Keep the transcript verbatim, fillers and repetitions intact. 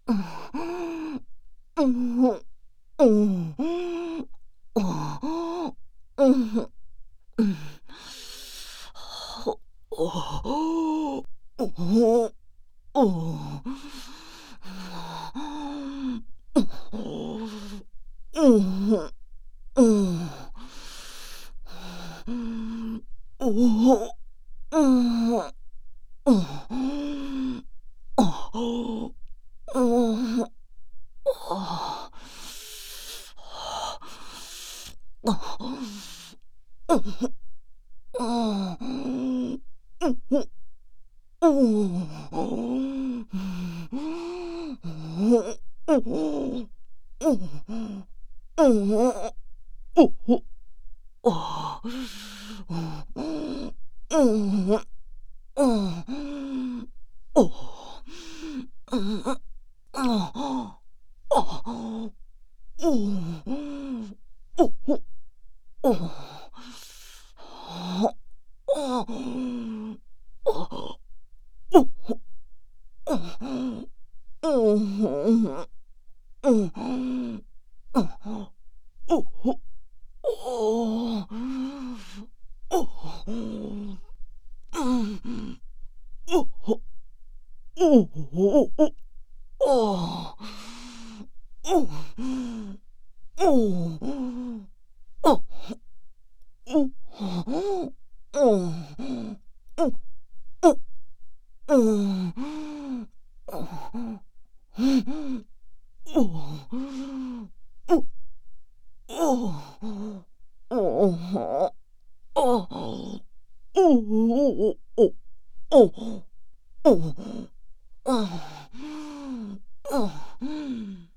嗯嗯嗯嗯哦嗯嗯，哦哦哦哦嗯嗯嗯哦嗯嗯哦嗯哦哦嗯嗯嗯嗯嗯嗯嗯哦，嗯嗯嗯嗯哦，嗯哦哦嗯嗯哦哦哦哦哦哦嗯嗯嗯嗯哦哦哦哦嗯哦哦哦哦哦哦，哦，哦，哦，哦，哦，哦，哦，哦，嗯，哦，嗯，哦，哦，哦，哦，哦，哦，哦，哦，哦，哦，哦，哦。